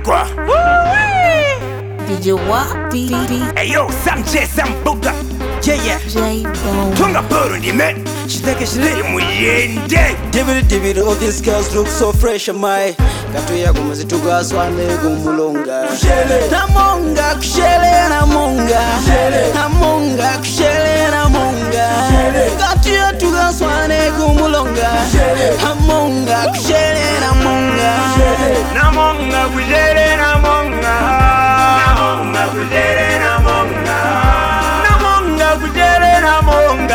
Masangwa. DJ What? Hey yo, Samche Sambuga. Yeah. J-Bone. Tunga Burundi man. Shitake shile muyende. Divide, all these girls look so fresh, my Katu ya kumazituga swane kumulonga Namonga, kushele namonga Namonga, kushele namonga Katu ya tuga swane kumulonga Namonga, kushele namonga Namonga, kushele namonga Namonga, kushele namonga Namonga, kushele namonga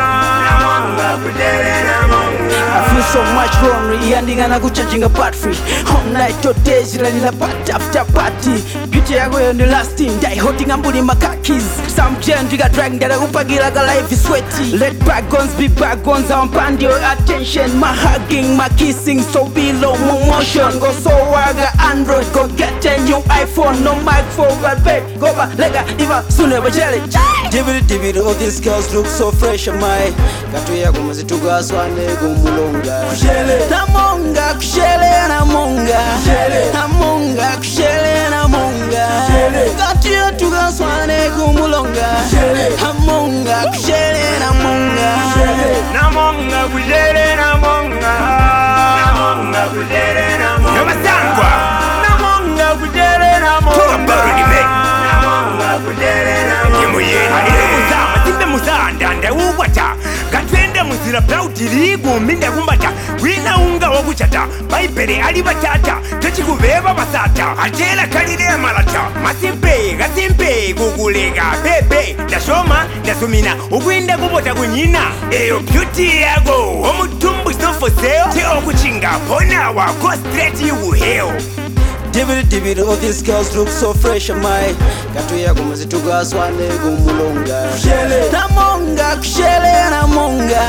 Namonga, kushele namonga I feel so much lonely, yandinga na kucharginga battery All night or days, ilanila party after party Beauty yako yo ni lasting, die holding ambuli makakis Some gen, viga drag, dada upagila ka life is sweaty Let bygones be bygones, I want your attention My hugging, my kissing, so below my motion Go so waga Android, go get a new iPhone No microphone, but babe, go back, lega, diva, sooner but jelly Divide, all these girls look so fresh, my Katu ya kumazituga swane kumulonga Namonga, kushele namonga Namonga, kushele namonga Katu ya tuga swane kumulonga Namonga, kushele namonga Namonga, kushele namonga Namonga, kushele namonga Masangwa. Namonga, kushele namonga Tunga Burundi man. Namonga, kushele namonga Muyende Musama, timbe musanda ndawukwata Katwende muzira plautiri guminda kumbata Wina unga wakuchata Baibere ali batata Techikubeba basata Atela kalile malata Masimpe, gasimpe Gugulega, bebe Ndashoma, ndasumina Ugwinda kubota kunyina Eyo beauty yago Omutumbu sofoseo Teo kuchinga Pona wako straight you hell Divide, all these girls look so fresh, my Katu ya kumazituga swane kumulonga Namonga, kushele namonga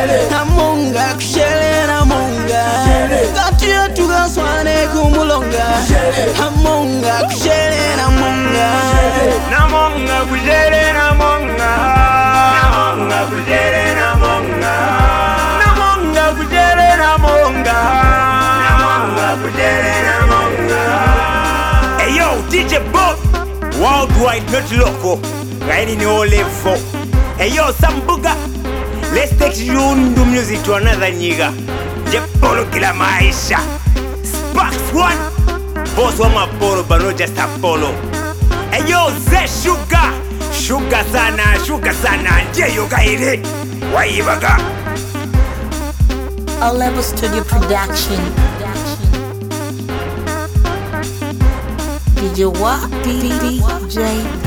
Namonga, kushele namonga Katu ya tuga swane kumulonga Namonga, kushele namonga Namonga, kushele namonga Namonga, kushele namonga Namonga, kushele namonga Namonga, kushele namonga Hey yo, DJ Bob Worldwide, not local Riding the whole level Hey yo, Sambuga Let's take Yundu music to another nigga Jepolo kila maisha Sparks one Boss wa mapolo, but not just Apollo Hey yo, Ze Sugar Sugar sana Nje yoga ile Waibaga All Level Studio Production. DJ What? DJ